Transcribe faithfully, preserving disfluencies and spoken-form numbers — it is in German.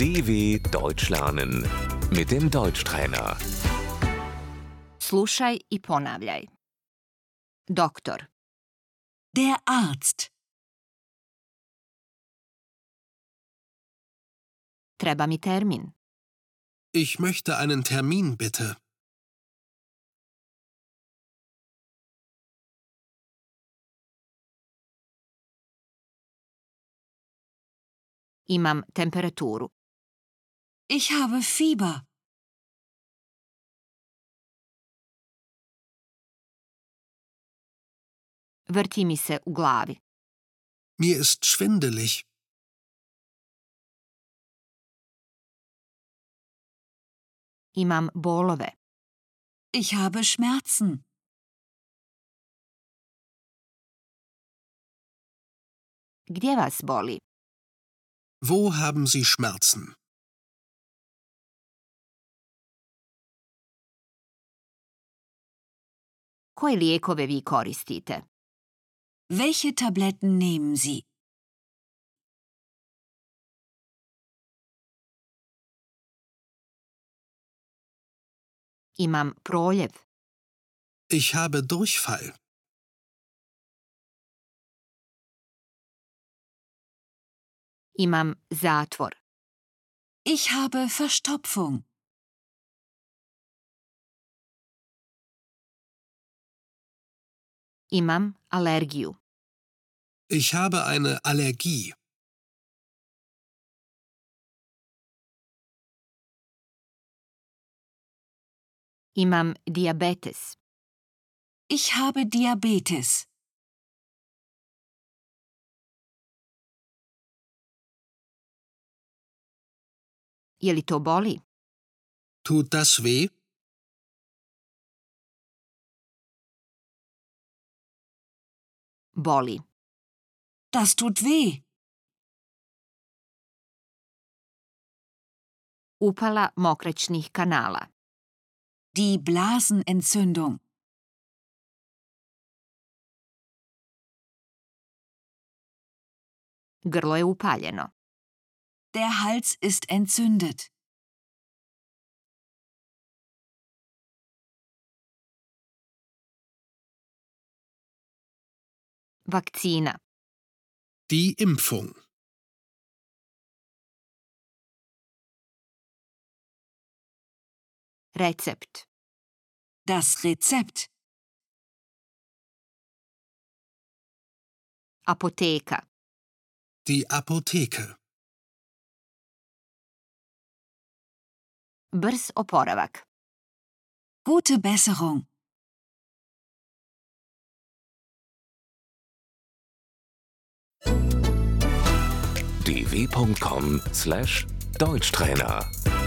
D W Deutsch lernen mit dem Deutschtrainer. Slušaj i ponavljaj. Doktor, Der Arzt. treba mi termin. Ich möchte einen Termin, bitte. Imam temperaturu. Ich habe Fieber. Vrti mi se u glavi. Mir ist schwindelig. Imam bolove. Ich habe Schmerzen. Gdje vas boli? Wo haben Sie Schmerzen? Koje lijekove vi koristite? Welche Tabletten nehmen Sie? Imam proljev. Ich habe Durchfall. Imam zatvor. Ich habe Verstopfung. Imam alergiju. Ich habe eine Allergie. Imam dijabetes. Ich habe Diabetes. Je li to boli? Tut das weh? Boli. Das tut weh. Upala mokraćnih kanala. Die Blasenentzündung. Grlo je upaljeno. Der Hals ist entzündet. Vakcina. Die Impfung. Recept. Das Rezept. Apoteka. Die Apotheke. Brz oporavak. Gute Besserung. d w punkt com slash Deutschtrainer